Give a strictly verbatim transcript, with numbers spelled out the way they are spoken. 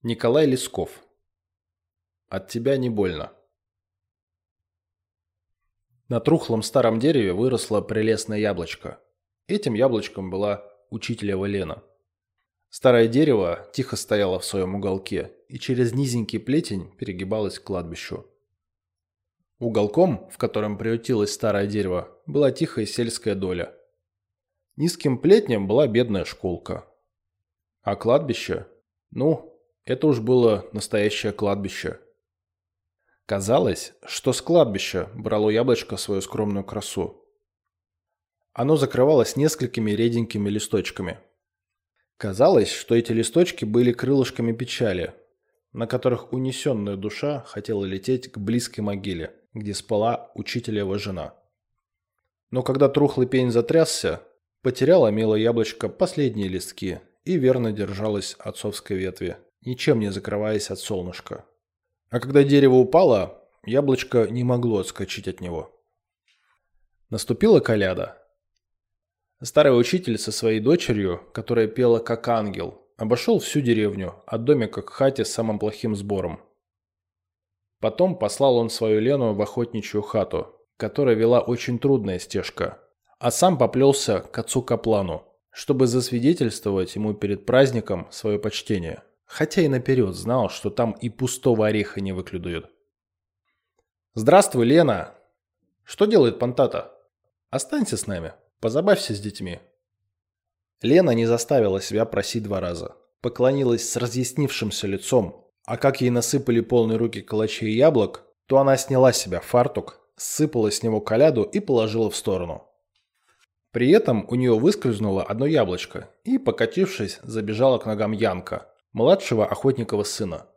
Николай Лесков. От тебя не больно. На трухлом старом дереве выросло прелестное яблочко. Этим яблочком была учителева Лена. Старое дерево тихо стояло в своем уголке и через низенький плетень перегибалось к кладбищу. Уголком, в котором приютилось старое дерево, была тихая сельская доля. Низким плетнем была бедная школка. А кладбище? Ну, это уж было настоящее кладбище. Казалось, что с кладбища брало яблочко свою скромную красу. Оно закрывалось несколькими реденькими листочками. Казалось, что эти листочки были крылышками печали, на которых унесенная душа хотела лететь к близкой могиле, где спала учителева жена. Но когда трухлый пень затрясся, потеряло милое яблочко последние листки и верно держалось отцовской ветви, ничем не закрываясь от солнышка. А когда дерево упало, яблочко не могло отскочить от него. Наступила коляда. Старый учитель со своей дочерью, которая пела как ангел, обошел всю деревню, от домика к хате с самым плохим сбором. Потом послал он свою Лену в охотничью хату, которая вела очень трудная стежка, а сам поплелся к отцу Каплану, чтобы засвидетельствовать ему перед праздником свое почтение, хотя и наперед знал, что там и пустого ореха не выклюдают. «Здравствуй, Лена! Что делает Пантата? Останься с нами, позабавься с детьми». Лена не заставила себя просить два раза. Поклонилась с разъяснившимся лицом, а как ей насыпали полные руки калачей и яблок, то она сняла с себя фартук, сыпала с него коляду и положила в сторону. При этом у нее выскользнуло одно яблочко и, покатившись, забежала к ногам Янка, младшего охотникова сына.